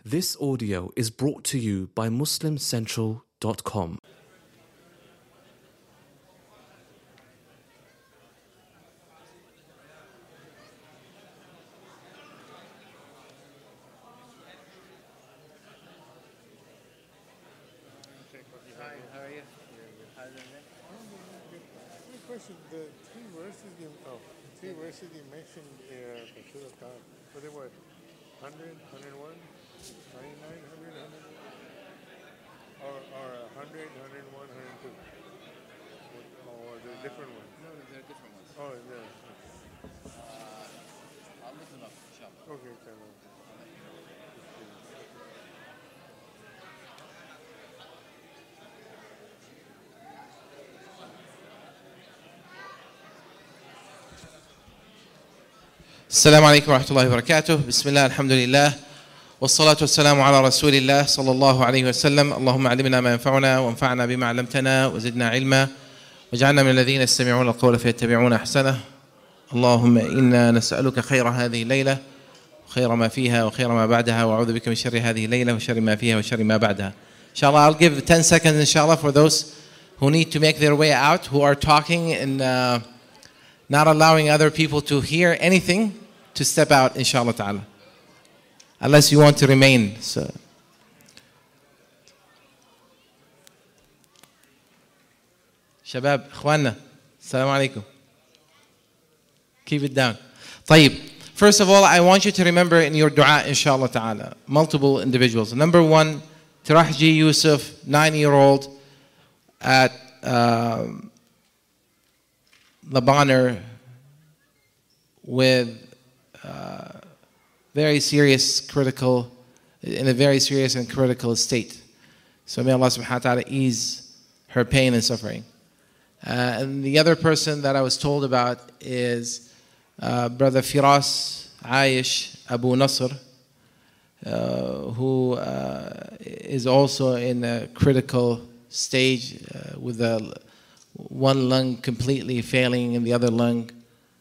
This audio is brought to you by MuslimCentral.com. Hi, how are you? How's it going? Quick question: the three verses you mentioned for Surah Kahf, were they what? 100, 101, 99, 100, 100, or 100, 101, 102? Or are they different ones? No, they're different ones. Oh, yeah. I'll look them up, inshallah. Okay, kind of. السلام عليكم ورحمة الله وبركاته. بسم الله الحمد لله والصلاة والسلام على رسول الله صلى الله عليه وسلم. اللهم علمنا ما ينفعنا وانفعنا بما علمتنا وزدنا علما واجعلنا من الذين يستمعون القول فيتبعون أحسنه. اللهم إنا نسألك خير هذه الليلة وخير ما فيها وخير ما بعدها وأعوذ بك من شر هذه الليلة وشر ما فيها وشر ما بعدها. Inshallah, I'll give 10 seconds inshallah for those who need to make their way out, who are talking and not allowing other people to hear anything, to step out, inshallah ta'ala. Unless you want to remain. So. Shabab, Ikhwanna, Assalamu alaikum. Keep it down. طيب. First of all, I want you to remember in your dua, inshallah ta'ala, multiple individuals. Number one, Tirahji Yusuf, 9-year-old at Labaner with in a very serious and critical state. So may Allah subhanahu wa ta'ala ease her pain and suffering. And the other person that I was told about is Brother Firas Aish Abu Nasr, who is also in a critical stage with one lung completely failing and the other lung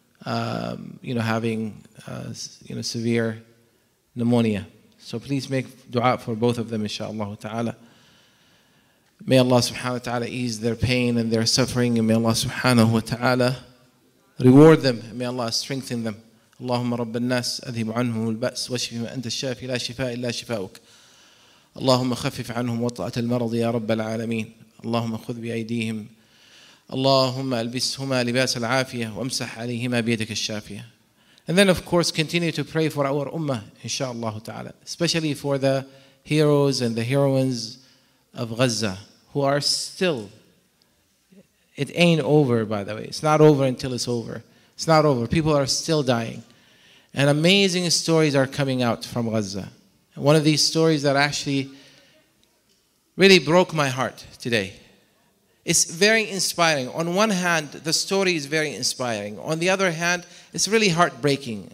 having severe pneumonia. So please make dua for both of them, inshaAllah ta'ala. May Allah subhanahu wa ta'ala ease their pain and their suffering, and may Allah subhanahu wa ta'ala reward them, and may Allah strengthen them. اللهم رب الناس أذهب عنهم البأس واشفهم أنت الشافي لا شفاء إلا شفاؤك. اللهم خفف عنهم وطأة المرض يا رب العالمين. اللهم خذ بأيديهم. اللهم ألبسهما لباس العافية وامسح عليهما بيدك الشافية. And then of course continue to pray for our ummah, inshaAllah ta'ala, especially for the heroes and the heroines of Gaza who are still, it ain't over by the way, it's not over until it's over. It's not over. People are still dying. And amazing stories are coming out from Gaza. And one of these stories that actually really broke my heart today. It's very inspiring. On one hand, the story is very inspiring. On the other hand, it's really heartbreaking.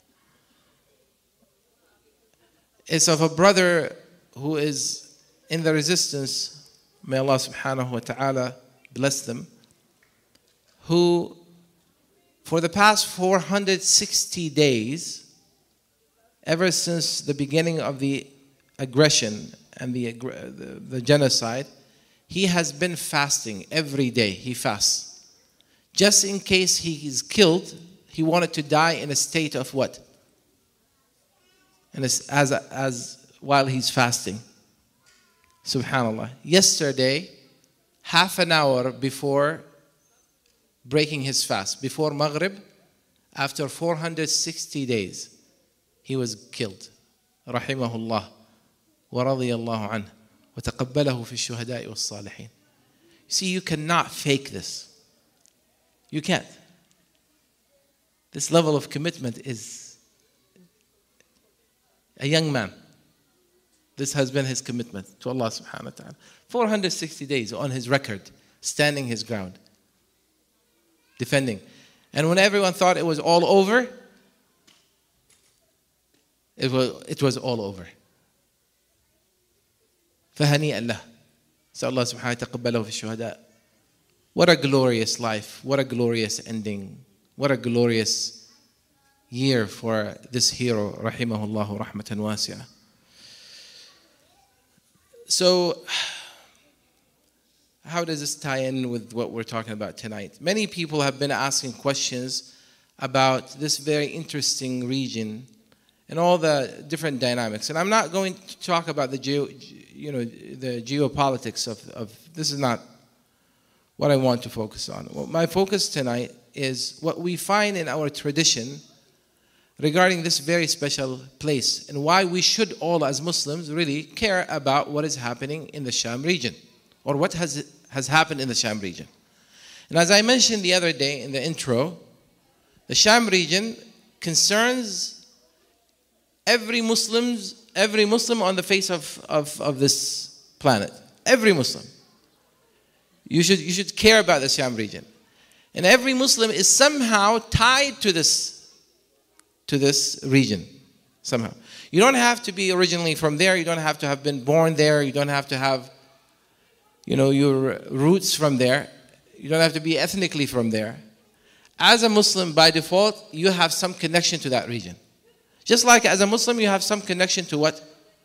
It's of a brother who is in the resistance, may Allah subhanahu wa ta'ala bless them, who for the past 460 days, ever since the beginning of the aggression and the genocide, he has been fasting every day. He fasts. Just in case he is killed, he wanted to die in a state of what? And as while he's fasting. Subhanallah. Yesterday, half an hour before breaking his fast, before Maghrib, after 460 days, he was killed. Rahimahullah. Wa radiyallahu anhu. وتقبله في الشهداء والصالحين. You see, you cannot fake this. You can't. This level of commitment is a young man. This has been his commitment to Allah subhanahu wa ta'ala. 460 days on his record, standing his ground, defending. And when everyone thought it was all over, it was all over. فهنيئا له. So Allah subhanahu wa ta'ala تقبله في الشهداء. What a glorious life. What a glorious ending. What a glorious year for this hero, rahimahullah rahmatan wasi'ah. So, how does this tie in with what we're talking about tonight? Many people have been asking questions about this very interesting region and all the different dynamics. And I'm not going to talk about the geopolitics of this is not what I want to focus on. Well, my focus tonight is what we find in our tradition regarding this very special place and why we should all as Muslims really care about what is happening in the Sham region or what has happened in the Sham region. And as I mentioned the other day in the intro, the Sham region concerns every Muslim on the face of this planet. Every Muslim. You should care about the Sham region. And every Muslim is somehow tied to this region, somehow. You don't have to be originally from there. You don't have to have been born there. You don't have to have, your roots from there. You don't have to be ethnically from there. As a Muslim, by default, you have some connection to that region. Just like as a Muslim, you have some connection to what?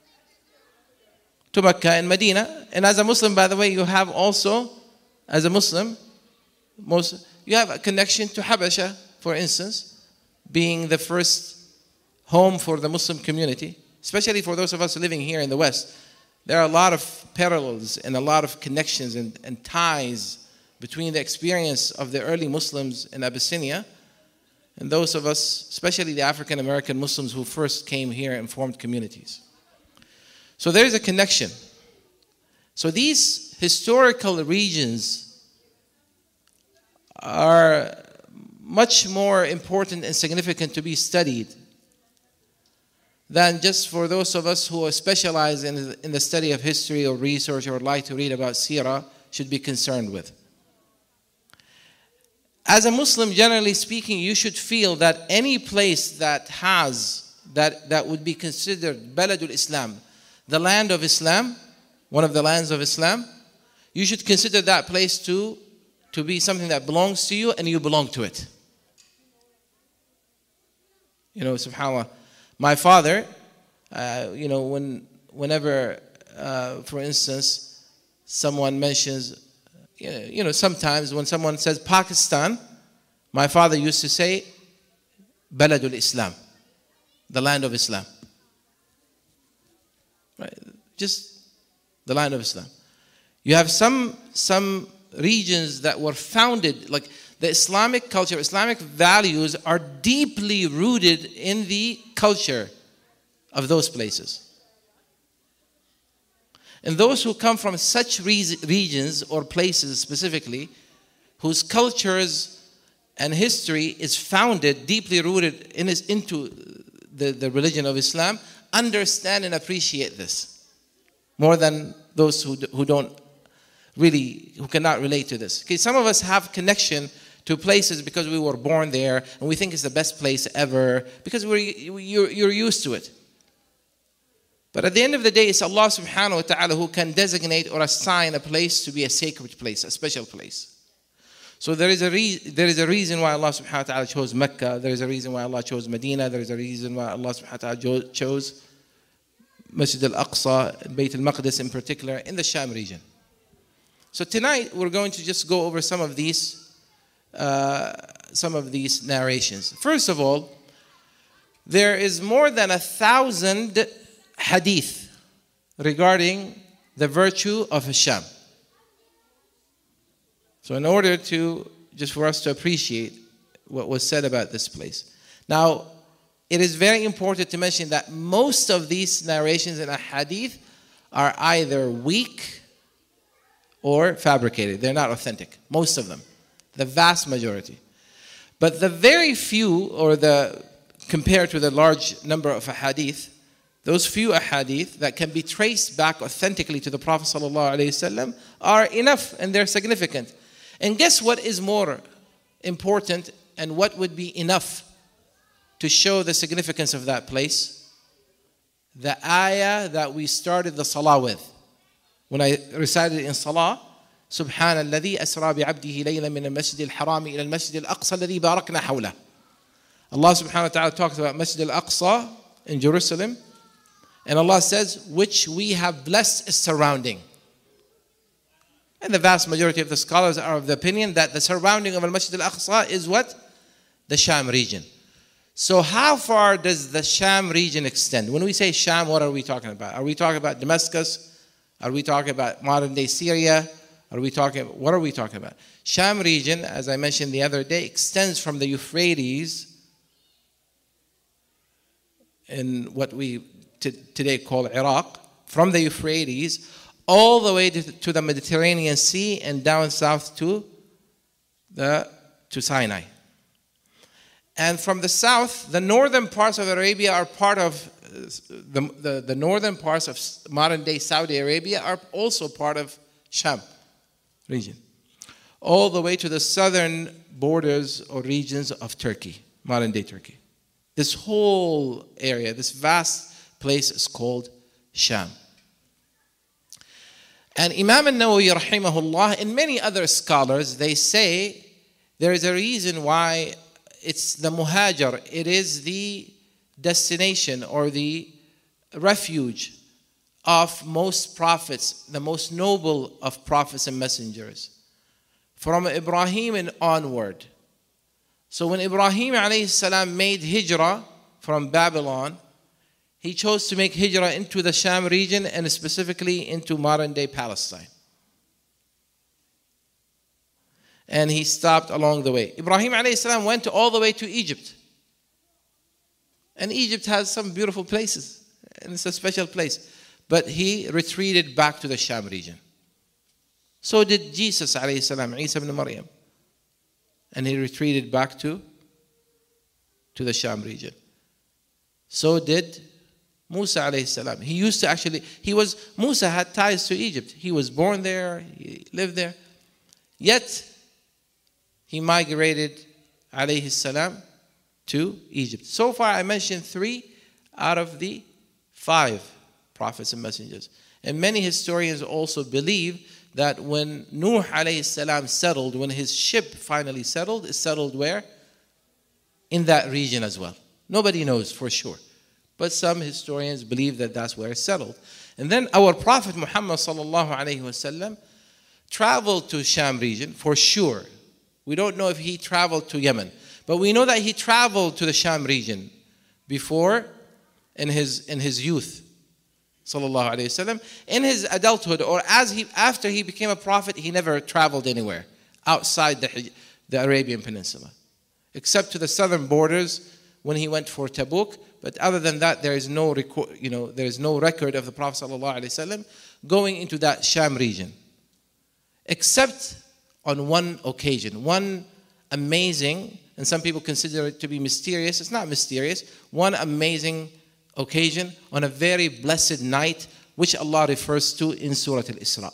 To Mecca and Medina. And as a Muslim, by the way, you have also, as a Muslim, you have a connection to Habasha, for instance, being the first home for the Muslim community, especially for those of us living here in the West. There are a lot of parallels and a lot of connections and ties between the experience of the early Muslims in Abyssinia and those of us, especially the African American Muslims who first came here and formed communities. So there is a connection. So these historical regions are much more important and significant to be studied than just for those of us who specialize in the study of history or research or like to read about seerah should be concerned with. As a Muslim, generally speaking, you should feel that any place that would be considered Baladul Islam, the land of Islam, one of the lands of Islam, you should consider that place to be something that belongs to you and you belong to it. SubhanAllah. My father, whenever, for instance, someone mentions, sometimes when someone says Pakistan, my father used to say, Baladul Islam, the land of Islam. Right? Just the land of Islam. You have some regions that were founded, like the Islamic culture, Islamic values are deeply rooted in the culture of those places. And those who come from such regions or places specifically, whose cultures and history is founded, deeply rooted into the religion of Islam, understand and appreciate this more than those who cannot relate to this. Okay, some of us have connection to places because we were born there and we think it's the best place ever because you're used to it. But at the end of the day, it's Allah subhanahu wa ta'ala who can designate or assign a place to be a sacred place, a special place. So there is a reason why Allah subhanahu wa ta'ala chose Mecca. There is a reason why Allah chose Medina. There is a reason why Allah subhanahu wa ta'ala chose Masjid al-Aqsa, Bayt al-Maqdis in particular, in the Sham region. So tonight we're going to just go over some of these narrations. First of all, there is more than 1,000 hadith regarding the virtue of Sham. So in order for us to appreciate what was said about this place. Now, it is very important to mention that most of these narrations in a hadith are either weak or fabricated. They're not authentic. Most of them. The vast majority. But the very few, compared to the large number of ahadith, those few ahadith that can be traced back authentically to the Prophet ﷺ are enough and they're significant. And guess what is more important and what would be enough to show the significance of that place? The ayah that we started the salah with. When I recited in salah, سبحان الذي أسرى بعبده ليلا من المسجد الحرام إلى المسجد الأقصى الذي باركنا حوله. Allah subhanahu wa ta'ala talks about Masjid al-Aqsa in Jerusalem And Allah says, which we have blessed is surrounding. And the vast majority of the scholars are of the opinion that the surrounding of Al-Masjid Al-Aqsa is what? The Sham region. So how far does the Sham region extend? When we say Sham, what are we talking about? Are we talking about Damascus? Are we talking about modern day Syria? What are we talking about? Sham region, as I mentioned the other day, extends from the Euphrates in what we today call Iraq, from the Euphrates all the way to the Mediterranean Sea and down south to Sinai. And from the south, the northern parts of Arabia are part of the northern parts of modern day Saudi Arabia are also part of Sham region, all the way to the southern borders or regions of Turkey, modern day Turkey. This whole area, this vast place is called Sham. And Imam al-Nawawi rahimahullah and many other scholars, they say there is a reason why it's the Muhajir, it is the destination or the refuge of most prophets, the most noble of prophets and messengers, from Ibrahim and onward. So when Ibrahim alayhi salam made hijrah from Babylon, he chose to make hijrah into the Sham region and specifically into modern day Palestine. And he stopped along the way. Ibrahim alayhi salam went all the way to Egypt. And Egypt has some beautiful places, and it's a special place. But he retreated back to the Sham region. So did Jesus alayhi salam, Isa ibn Maryam. And he retreated back to the Sham region. So did Musa alayhi salam. Musa had ties to Egypt. He was born there, he lived there. Yet, he migrated alayhi salam to Egypt. So far I mentioned 3 out of the 5 prophets and messengers. And many historians also believe that when Nuh alayhi salam settled, when his ship finally settled, it settled where? In that region as well. Nobody knows for sure. But some historians believe that that's where it settled. And then our Prophet Muhammad sallallahu alayhi wasallam traveled to Sham region for sure. We don't know if he traveled to Yemen. But we know that he traveled to the Sham region before in his youth. Sallallahu alayhi wasallam. In his adulthood or after he became a prophet, he never traveled anywhere outside the Arabian Peninsula. Except to the southern borders when he went for Tabuk. But other than that, there is no record of the Prophet sallallahu alayhi wasallam going into that Sham region. Except on one occasion, one amazing, and some people consider it to be mysterious. It's not mysterious. One amazing occasion on a very blessed night, which Allah refers to in Surah Al-Isra.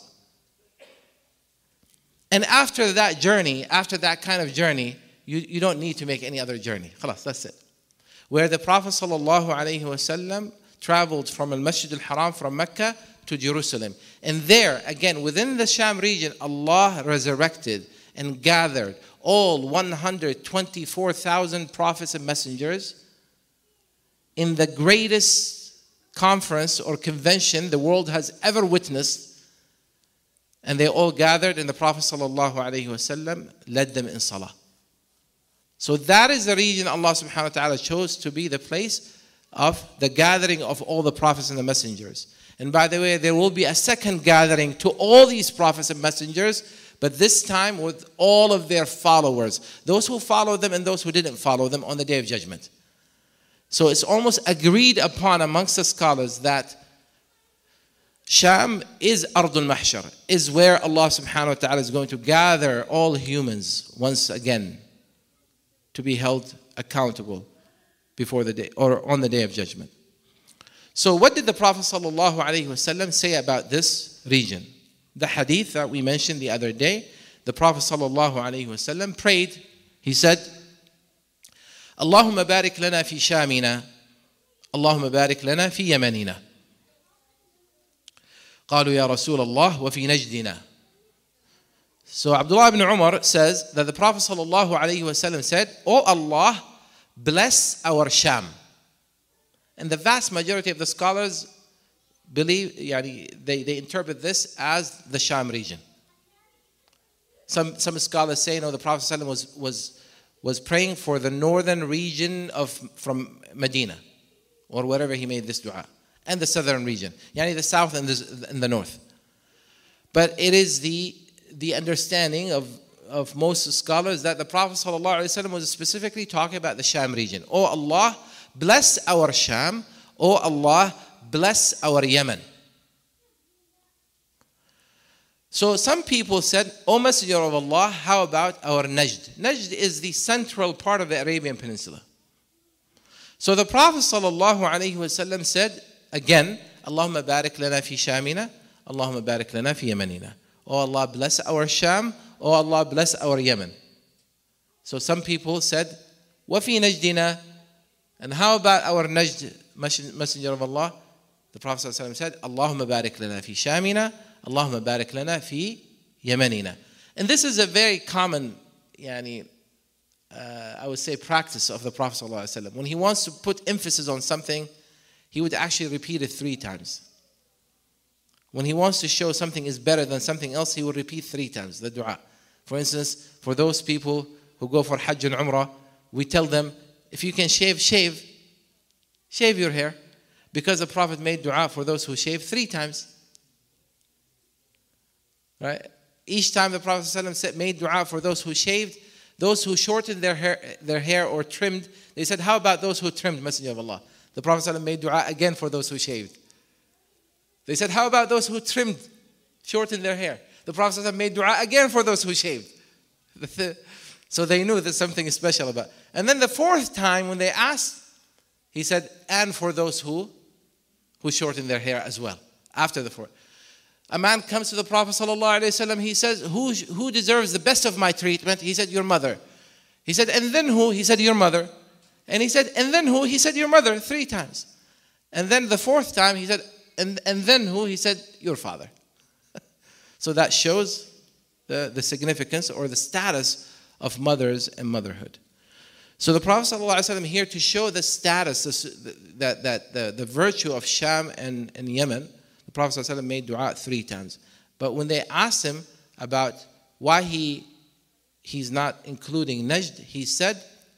And after that journey, after that kind of journey, you don't need to make any other journey. Khalas, that's it. Where the Prophet ﷺ traveled from Al-Masjid Al-Haram, from Mecca to Jerusalem. And there, again, within the Sham region, Allah resurrected and gathered all 124,000 prophets and messengers in the greatest conference or convention the world has ever witnessed. And they all gathered, and the Prophet ﷺ led them in salah. So that is the region Allah subhanahu wa ta'ala chose to be the place of the gathering of all the prophets and the messengers. And by the way, there will be a second gathering to all these prophets and messengers, but this time with all of their followers. Those who followed them and those who didn't follow them on the Day of Judgment. So it's almost agreed upon amongst the scholars that Sham is Ardul Mahshar, is where Allah subhanahu wa ta'ala is going to gather all humans once again to be held accountable before the day or on the Day of Judgment. So what did the Prophet sallallahu alaihi wasallam say about this region? The hadith that we mentioned the other day, the Prophet sallallahu alaihi wasallam prayed. He said, Allahumma barik lana fi shamina, Allahumma barik lana fi yamanina. قالوا يا رسول الله وفي نجدنا. So Abdullah ibn Umar says that the Prophet sallallahu alaihi wasallam said, "O Allah, bless our Sham." And the vast majority of the scholars they interpret this as the Sham region. Some scholars say, no, the Prophet ﷺ was praying for the northern region from Medina, or wherever he made this dua, and the southern region, the south and the north. But it is the understanding of most scholars that the Prophet ﷺ was specifically talking about the Sham region. Oh Allah, bless our Sham. Oh Allah, bless our Yemen. So some people said, O Messenger of Allah, how about our Najd? Najd is the central part of the Arabian Peninsula. So the Prophet ﷺ said, again, Allahumma barik lana fi Shamina, Allahumma barik lana fi Yemenina. Oh Allah, bless our Sham. Oh Allah, bless our Yemen. So some people said, wa fi Najdina, and how about our Najd, Messenger of Allah? The Prophet ﷺ said, Allahumma barik lana fi Shamina, Allahumma barik lana fi Yemenina. And this is a very common, I would say, practice of the Prophet ﷺ. When he wants to put emphasis on something, he would actually repeat it 3 times. When he wants to show something is better than something else, he will repeat 3 times the dua. For instance, for those people who go for Hajj and Umrah, we tell them, if you can shave your hair. Because the Prophet made dua for those who shave 3 times. Right? Each time the Prophet ﷺ made dua for those who shaved, those who shortened their hair or trimmed, they said, how about those who trimmed, Messenger of Allah? The Prophet ﷺ made dua again for those who shaved. They said, how about those who trimmed, shortened their hair? The Prophet ﷺ made dua again for those who shaved. So they knew that something is special about it. And then the 4th time when they asked, he said, and for those who shortened their hair as well. After the 4th. A man comes to the Prophet ﷺ, he says, who deserves the best of my treatment? He said, your mother. He said, and then who? He said, your mother. And he said, and then who? He said, your mother, 3 times. And then the 4th time, he said, and then who? He said, your father. So that shows the significance or the status of mothers and motherhood. So the Prophet ﷺ here to show the status, the virtue of Sham and Yemen, the Prophet ﷺ made dua 3 times. But when they asked him about why he's not including Najd, he said,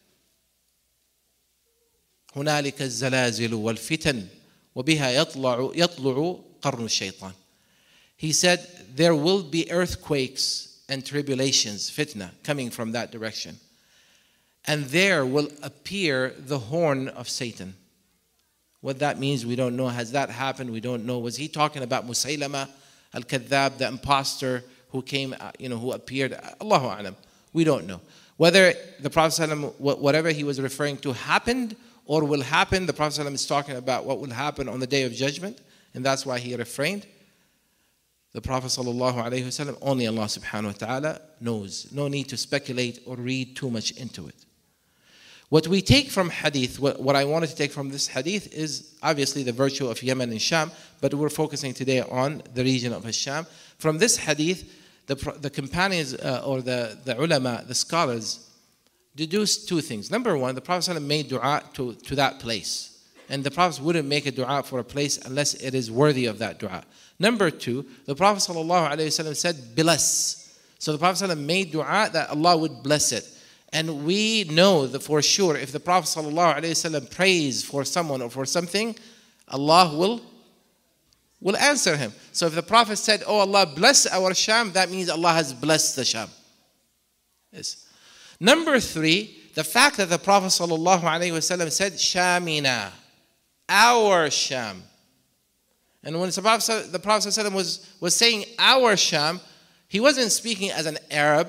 هنالك الزلازل والفتن وبها يطلع قرن الشيطان. He said, there will be earthquakes and tribulations, fitna, coming from that direction. And there will appear the horn of Satan. What that means, we don't know. Has that happened? We don't know. Was he talking about Musaylama al-Kadhab, the imposter who came, who appeared? Allahu a'lam. We don't know. Whether the Prophet ﷺ, whatever he was referring to happened or will happen, the Prophet ﷺ is talking about what will happen on the Day of Judgment. And that's why he refrained. The Prophet ﷺ, only Allah subhanahu wa ta'ala knows. No need to speculate or read too much into it. What we take from hadith, what I wanted to take from this hadith is obviously the virtue of Yemen and Sham, but we're focusing today on the region of Sham. From this hadith, the companions or the ulama, the scholars, deduced 2 things. Number 1, the Prophet ﷺ made dua to that place. And the Prophet wouldn't make a dua for a place unless it is worthy of that dua. Number 2, the Prophet ﷺ said, bless. So the Prophet ﷺ made dua that Allah would bless it. And we know that for sure, if the Prophet ﷺ prays for someone or for something, Allah will answer him. So if the Prophet said, oh Allah, bless our Sham, that means Allah has blessed the Sham. Yes. Number 3, the fact that the Prophet ﷺ said, Shamina, our Sham. And when the Prophet ﷺ was saying our Sham, he wasn't speaking as an Arab.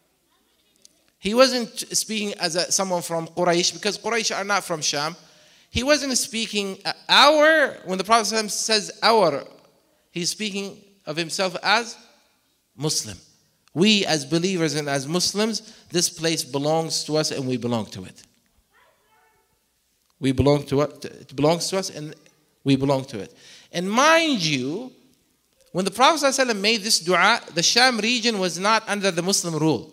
He wasn't speaking as someone from Quraysh, because Quraysh are not from Sham. He wasn't speaking our, when the Prophet ﷺ says our, he's speaking of himself as Muslim. We as believers and as Muslims, this place belongs to us and we belong to it. We belong to it. It belongs to us and we belong to it. And mind you, when the Prophet ﷺ made this dua, the Sham region was not under the Muslim rule.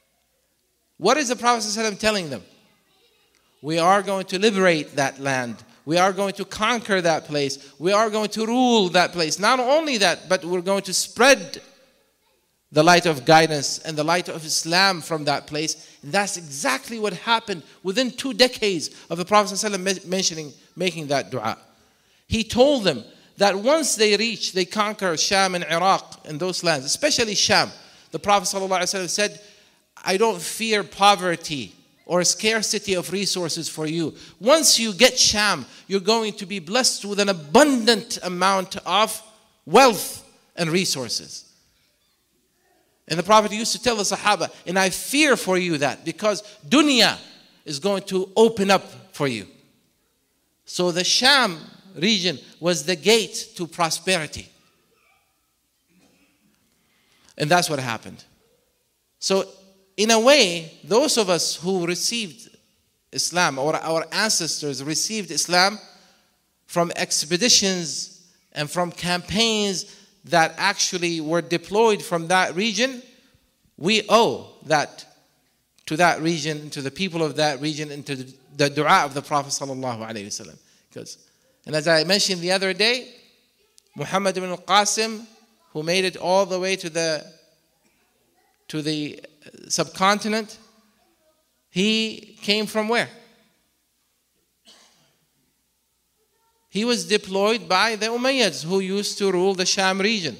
What is the Prophet ﷺ telling them? We are going to liberate that land. We are going to conquer that place. We are going to rule that place. Not only that, but we're going to spread the light of guidance and the light of Islam from that place. And that's exactly what happened within 2 decades of the Prophet ﷺ making that dua. He told them that once they conquer Sham and Iraq and those lands, especially Sham, the Prophet ﷺ said, I don't fear poverty or scarcity of resources for you. Once you get Sham, you're going to be blessed with an abundant amount of wealth and resources. And the Prophet used to tell the Sahaba, and I fear for you that, because dunya is going to open up for you. So the Sham region was the gate to prosperity. And that's what happened. So in a way, those of us who received Islam, or our ancestors received Islam from expeditions and from campaigns that actually were deployed from that region, we owe that to that region, to the people of that region, and to the dua of the Prophet sallallahu alaihi wasallam. And as I mentioned the other day, Muhammad ibn al-Qasim, who made it all the way to the subcontinent, he came from where? He was deployed by the Umayyads, who used to rule the Sham region.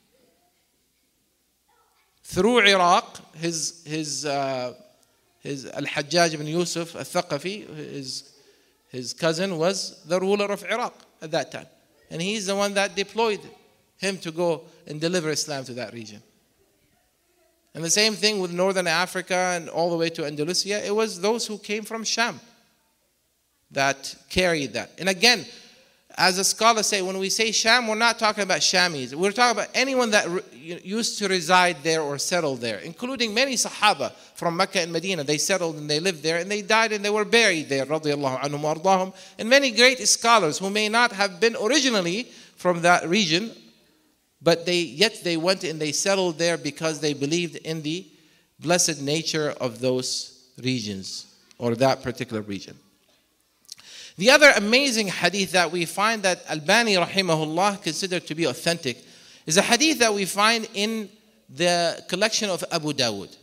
Through Iraq, his Al-Hajjaj ibn Yusuf al-Thaqafi, his cousin, was the ruler of Iraq at that time. And he's the one that deployed him to go and deliver Islam to that region. And the same thing with Northern Africa and all the way to Andalusia. It was those who came from Sham that carried that. And again, as the scholars say, when we say Sham, we're not talking about Shamis. We're talking about anyone that used to reside there or settle there, including many Sahaba from Mecca and Medina. They settled and they lived there, and they died and they were buried there, radiyallahu anhum wa ardahum. And many great scholars who may not have been originally from that region, but yet they went and they settled there because they believed in the blessed nature of those regions, or that particular region. The other amazing hadith that we find that Albani rahimahullah considered to be authentic is a hadith that we find in the collection of Abu Dawud,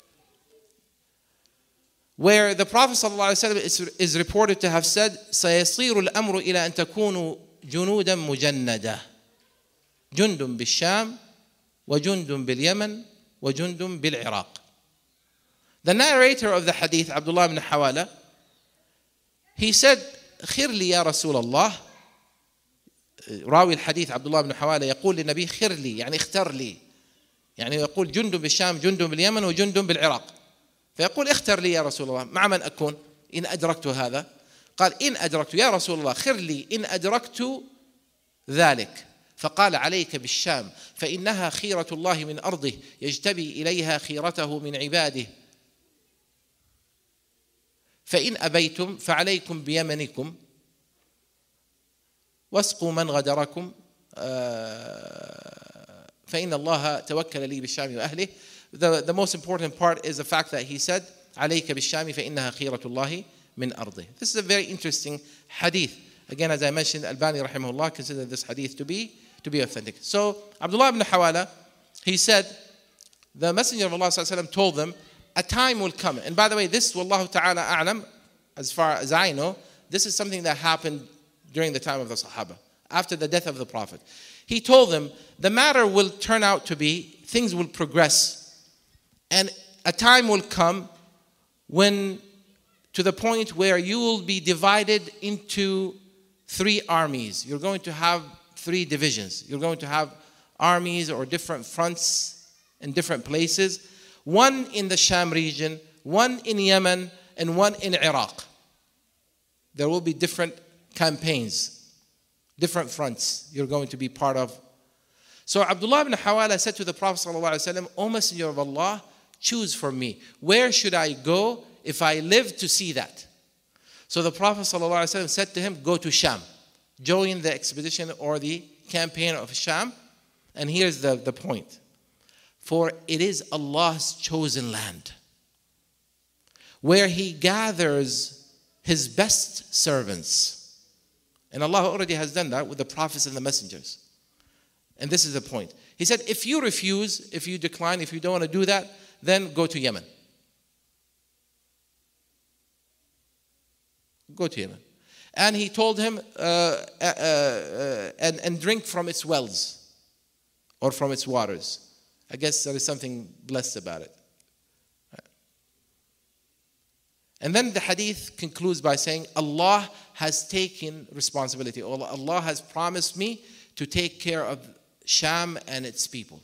where the Prophet ﷺ is reported to have said, سَيَصِيرُ الْأَمْرُ إِلَى أَن تَكُونُوا جُنُودًا مُجَنَّدًا جُنْدٌ بِالشَّامِ وَجُنْدٌ بِالْيَمَنِ وَجُنْدٌ بِالْعِرَاقِ. The narrator of the hadith, Abdullah ibn Hawala, he said, خير لي يا رسول الله. راوي الحديث عبد الله بن حوالة يقول للنبي خير لي، يعني اختر لي، يعني يقول جند بالشام جند باليمن وجند بالعراق، فيقول اختر لي يا رسول الله مع من أكون إن أدركت هذا. قال إن أدركت يا رسول الله خير لي إن أدركت ذلك. فقال عليك بالشام فإنها خيرة الله من أرضه يجتبي إليها خيرته من عباده، فإن أبيتم فعليكم بيمنكم واسقوا من غدركم فإن الله توكل لي بالشام وأهله. The most important part is the fact that he said عليك بالشام فإنها خيرة الله من أرضه. This is a very interesting hadith. Again, as I mentioned, Albani rahimahullah considered this hadith to be authentic. So Abdullah ibn Hawala, he said, the Messenger of Allah sallallahu alaihi wasallam told them, a time will come. And by the way, this, wallahu ta'ala a'lam, as far as I know, this is something that happened during the time of the Sahaba, after the death of the Prophet. He told them, the matter will turn out to be, things will progress. And a time will come when, to the point where you will be divided into 3 armies. You're going to have 3 divisions. You're going to have armies or different fronts in different places. One in the Sham region, one in Yemen, and one in Iraq. There will be different campaigns, different fronts you're going to be part of. So Abdullah ibn Hawala said to the Prophet ﷺ, O Messenger of Allah, choose for me. Where should I go if I live to see that? So the Prophet ﷺ said to him, go to Sham. Join the expedition or the campaign of Sham. And here's the point. For it is Allah's chosen land, where He gathers His best servants. And Allah already has done that with the prophets and the messengers. And this is the point. He said, if you refuse, if you decline, if you don't want to do that, then go to Yemen. Go to Yemen. And he told him, and drink from its wells or from its waters. I guess there is something blessed about it. And then the hadith concludes by saying, Allah has taken responsibility. Allah has promised me to take care of Sham and its people.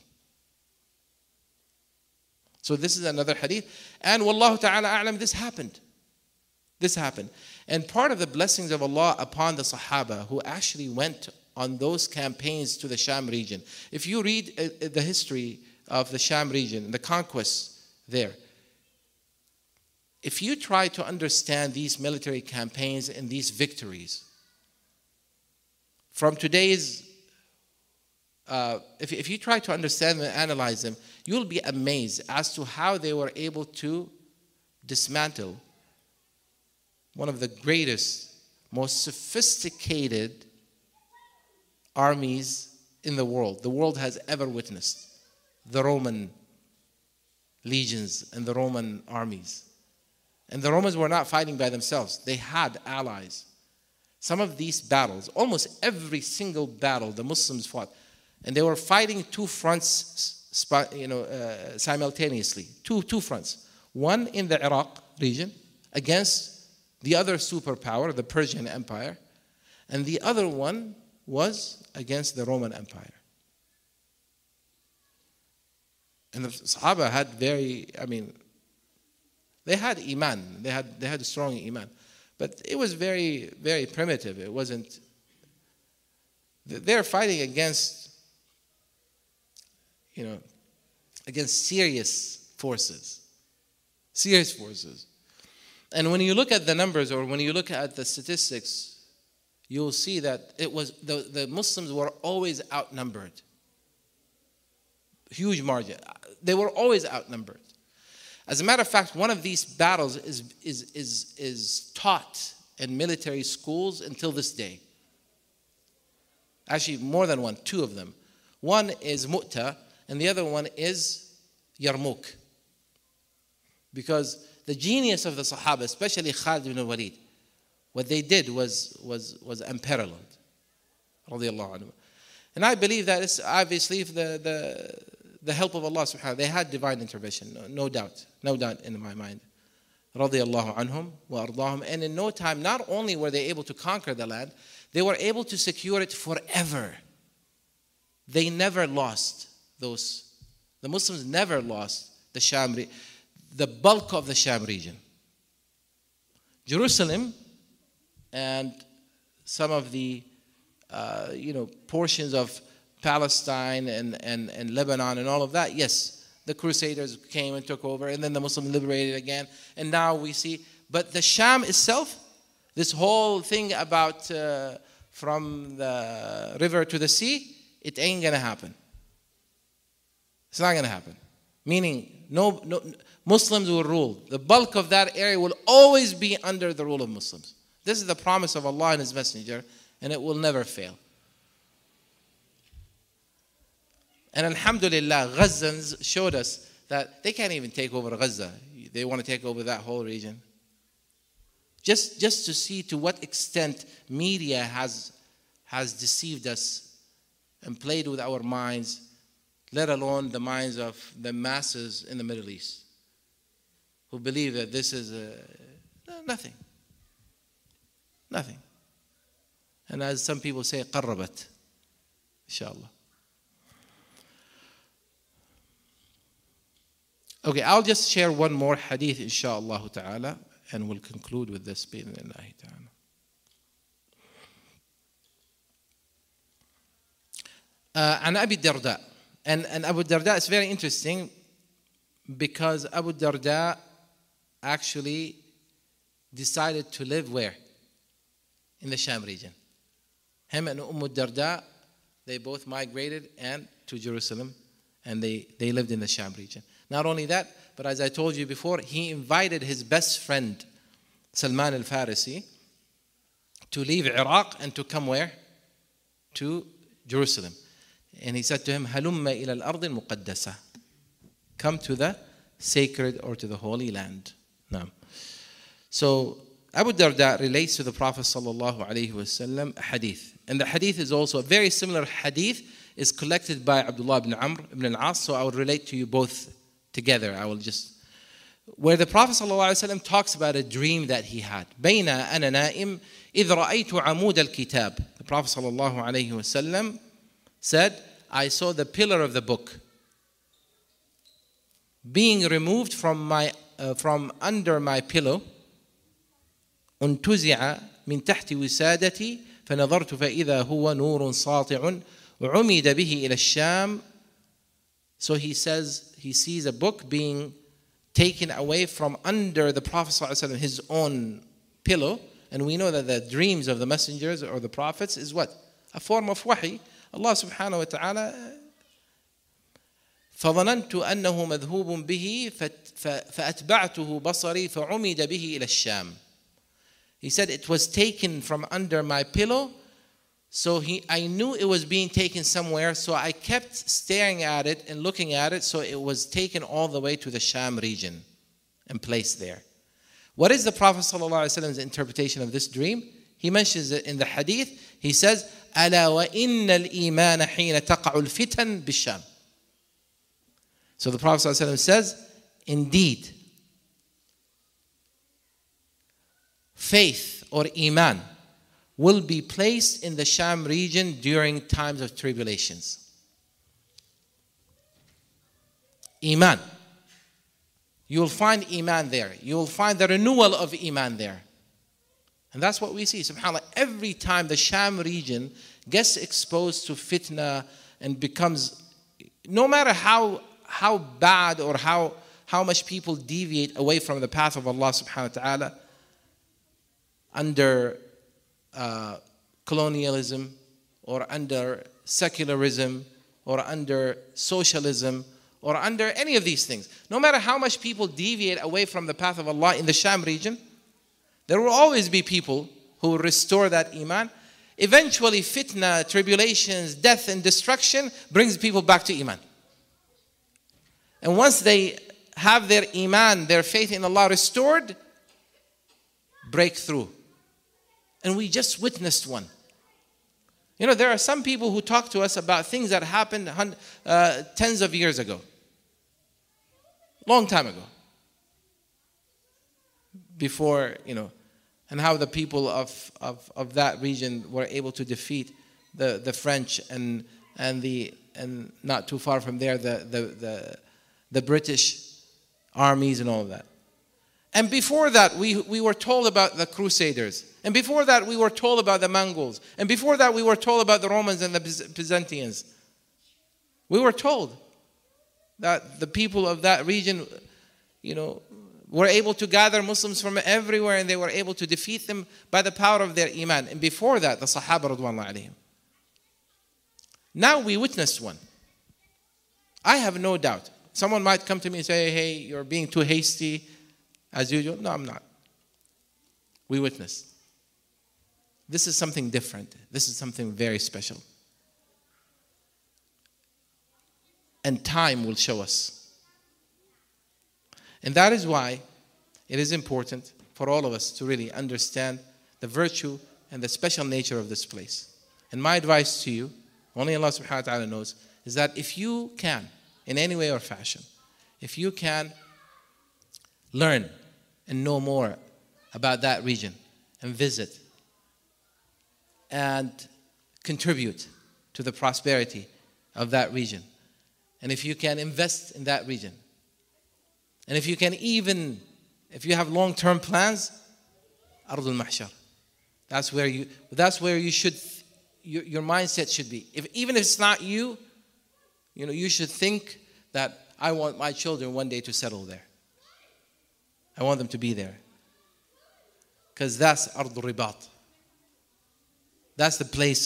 So this is another hadith. And wallahu ta'ala a'lam, this happened. This happened. And part of the blessings of Allah upon the Sahaba who actually went on those campaigns to the Sham region. If you read the history of the Sham region, the conquests there, if you try to understand these military campaigns and these victories, from today's, if you try to understand them and analyze them, you'll be amazed as to how they were able to dismantle one of the greatest, most sophisticated armies in the world has ever witnessed. The Roman legions and the Roman armies. And the Romans were not fighting by themselves. They had allies. Some of these battles, almost every single battle the Muslims fought, and they were fighting two fronts simultaneously. Two fronts. One in the Iraq region against the other superpower, the Persian Empire, and the other one was against the Roman Empire. And the Sahaba had they had iman, they had a strong iman, but it was very, very primitive. It wasn't. They're fighting against serious forces. And when you look at the numbers or when you look at the statistics, you'll see that it was the Muslims were always outnumbered. Huge margin. They were always outnumbered. As a matter of fact, one of these battles is taught in military schools until this day. Actually, more than one, two of them. One is Mu'ta, and the other one is Yarmouk. Because the genius of the Sahaba, especially Khalid ibn Walid, what they did was unparalleled. Radiallahu anhu. And I believe that it's obviously the help of Allah subhanahu wa ta'ala. They had divine intervention, no doubt in my mind. Radiallahu anhum wa ardahum. And in no time, not only were they able to conquer the land, they were able to secure it forever. They never lost those. The Muslims never lost the Sham, the bulk of the Sham region. Jerusalem and some of the portions of Palestine and Lebanon and all of that, yes, the Crusaders came and took over, and then the Muslims liberated again, and now we see. But the Sham itself, this whole thing about from the river to the sea, it ain't gonna happen. It's not gonna happen. Meaning, no Muslims will rule. The bulk of that area will always be under the rule of Muslims. This is the promise of Allah and His Messenger, and it will never fail. And alhamdulillah, Gazans showed us that they can't even take over Gaza. They want to take over that whole region. Just to see to what extent media has deceived us and played with our minds, let alone the minds of the masses in the Middle East, who believe that this is nothing. Nothing. And as some people say, قربت, inshallah. Okay, I'll just share one more hadith, inshallah ta'ala, and we'll conclude with this, bi'idhnillahi ta'ala. عن أبي الدرداء. And Abu Darda is very interesting because Abu Darda actually decided to live where? In the Sham region. Him and Darda, they both migrated and to Jerusalem, and they lived in the Sham region. Not only that, but as I told you before, he invited his best friend, Salman al-Farisi, to leave Iraq and to come where? To Jerusalem. And he said to him, هَلُمَّ إِلَى الْأَرْضِ الْمُقَدَّسَةِ. Come to the sacred or to the holy land. No. So Abu Darda relates to the Prophet sallallahu alaihi wasallam a hadith. And the hadith is also a very similar hadith, is collected by Abdullah ibn Amr ibn al-As. So I will relate to you both together. I will just, where the Prophet sallallahu alaihi wasallam talks about a dream that he had. بَيْنَ أَنَا نَائِمْ إِذْ رَأَيْتُ عَمُودَ الْكِتَابِ. The Prophet sallallahu alaihi wasallam said, I saw the pillar of the book being removed from under my pillow. انتزع من تحت وسادتي فنظرت فإذا هو نور ساطع وعمد به إلى الشام. So he says he sees a book being taken away from under the Prophet ﷺ, his own pillow. And we know that the dreams of the messengers or the prophets is what? A form of wahi. Allah subhanahu wa ta'ala فظننت أنه مذهوب به فأتبعته بصري فعمد به إلى الشام. He said it was taken from under my pillow, so I knew it was being taken somewhere, so I kept staring at it and looking at it, so it was taken all the way to the Sham region and placed there. What is the Prophet ﷺ's interpretation of this dream? He mentions it in the hadith. He says, أَلَا وَإِنَّ الْإِيمَانَ حِينَ تَقَعُ الْفِتَنِ بِالشَّامِ. So the Prophet ﷺ says, indeed, faith or iman will be placed in the Sham region during times of tribulations. Iman. You will find iman there. You will find the renewal of iman there. And that's what we see. SubhanAllah, every time the Sham region gets exposed to fitna and becomes, no matter how bad or how much people deviate away from the path of Allah subhanahu wa ta'ala, under colonialism or under secularism or under socialism or under any of these things. No matter how much people deviate away from the path of Allah in the Sham region, there will always be people who will restore that iman. Eventually fitna, tribulations, death and destruction brings people back to iman. And once they have their iman, their faith in Allah restored, breakthrough. And we just witnessed one. You know, there are some people who talk to us about things that happened tens of years ago. Long time ago. Before, you know, and how the people of that region were able to defeat the French and not too far from there, the British armies and all of that. And before that, we were told about the Crusaders. And before that, we were told about the Mongols. And before that, we were told about the Romans and the Byzantines. We were told that the people of that region, you know, were able to gather Muslims from everywhere and they were able to defeat them by the power of their iman. And before that, the Sahaba radwanullah alayhim. Now we witnessed one. I have no doubt. Someone might come to me and say, hey, you're being too hasty as usual. No, I'm not. We witnessed. This is something different. This is something very special. And time will show us. And that is why it is important for all of us to really understand the virtue and the special nature of this place. And my advice to you, only Allah subhanahu wa ta'ala knows, is that if you can, in any way or fashion, if you can learn and know more about that region and visit and contribute to the prosperity of that region, and if you can invest in that region, and if you can even, if you have long-term plans, Ardul Mahshar. That's where you should, your mindset should be. Even if it's not you, you know, you should think that I want my children one day to settle there. I want them to be there. Because that's Ardul Ribat. That's the place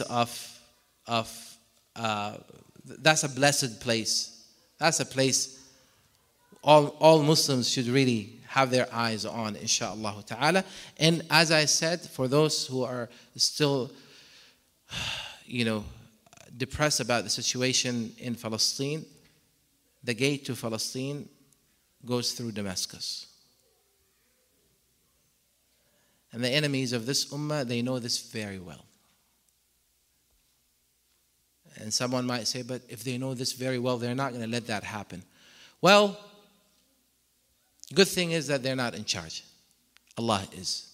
that's a blessed place. That's a place all Muslims should really have their eyes on, inshaAllah ta'ala. And as I said, for those who are still, depressed about the situation in Palestine, the gate to Palestine goes through Damascus. And the enemies of this ummah, they know this very well. And someone might say, but if they know this very well, they're not going to let that happen. Well, good thing is that they're not in charge. Allah is.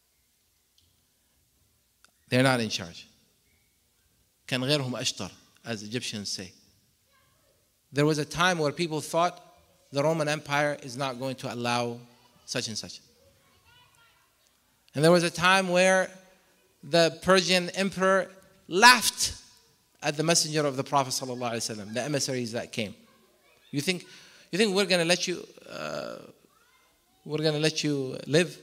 They're not in charge. كان غيرهم أشطر, as Egyptians say. There was a time where people thought the Roman Empire is not going to allow such and such. And there was a time where the Persian emperor laughed at the messenger of the Prophet ﷺ, the emissaries that came. You think we're going to let you live?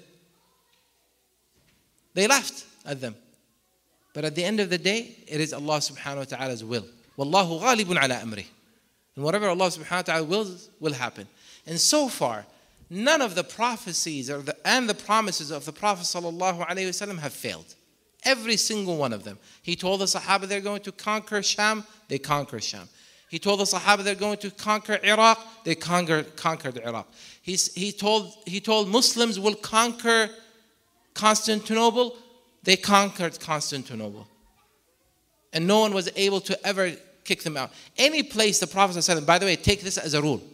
They laughed at them. But at the end of the day, it is Allah subhanahu wa ta'ala's will. Wallahu ghalibun ala amrih. And whatever Allah subhanahu wa ta'ala wills will happen. And so far, none of the prophecies and the promises of the Prophet sallallahu alaihi wasallam have failed. Every single one of them. He told the Sahaba they're going to conquer Sham, they conquered Sham. He told the Sahaba they're going to conquer Iraq, they conquered Iraq. He told Muslims will conquer Constantinople, they conquered Constantinople. And no one was able to ever kick them out. Any place the Prophet ﷺ, by the way, take this as a rule.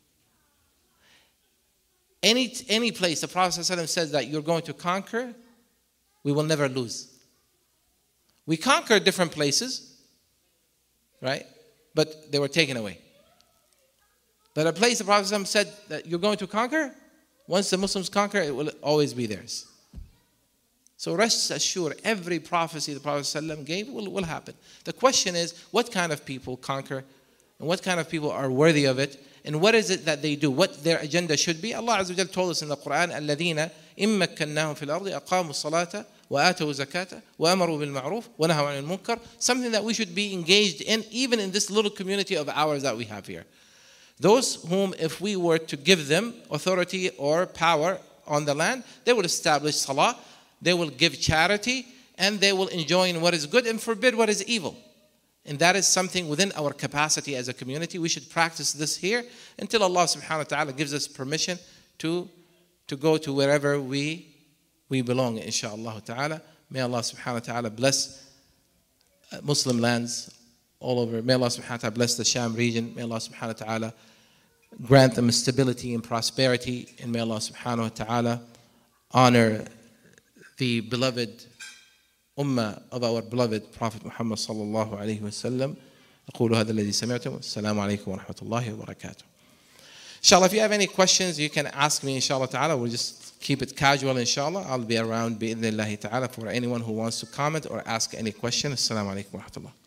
Any place the Prophet ﷺ says that you're going to conquer, we will never lose. We conquered different places, right? But they were taken away. But a place the Prophet ﷺ said that you're going to conquer, once the Muslims conquer, it will always be theirs. So rest assured, every prophecy the Prophet ﷺ gave will happen. The question is, what kind of people conquer, and what kind of people are worthy of it, and what is it that they do, what their agenda should be. Allah Azza wa Jalla told us in the Quran, الَّذِينَ إِن مَّكَّنَّاهُمْ فِي الْأَرْضِ أَقَامُوا الصَّلَاةَ وَآتَوُا الزَّكَاةَ وَأَمَرُوا بِالْمَعْرُوفِ وَنَهَوْا عَنِ الْمُنكَرِ. Something that we should be engaged in, even in this little community of ours that we have here. Those whom, if we were to give them authority or power on the land, they will establish salah, they will give charity, and they will enjoin what is good and forbid what is evil. And that is something within our capacity as a community. We should practice this here until Allah subhanahu wa ta'ala gives us permission to go to wherever we belong, inshaAllah ta'ala. May Allah subhanahu wa ta'ala bless Muslim lands all over. May Allah subhanahu wa ta'ala bless the Sham region. May Allah subhanahu wa ta'ala grant them stability and prosperity. And may Allah subhanahu wa ta'ala honor the beloved أمة of our beloved Prophet Muhammad صلى الله عليه وسلم. أقول هذا الذي سمعتم. السلام عليكم ورحمة الله وبركاته. Inshallah, if you have any questions, you can ask me, inshallah ta'ala. We'll just keep it casual, inshallah. I'll be around, bi'idhnillahi ta'ala, for anyone who wants to comment or ask any question. Assalamu alaikum wa rahmatullah.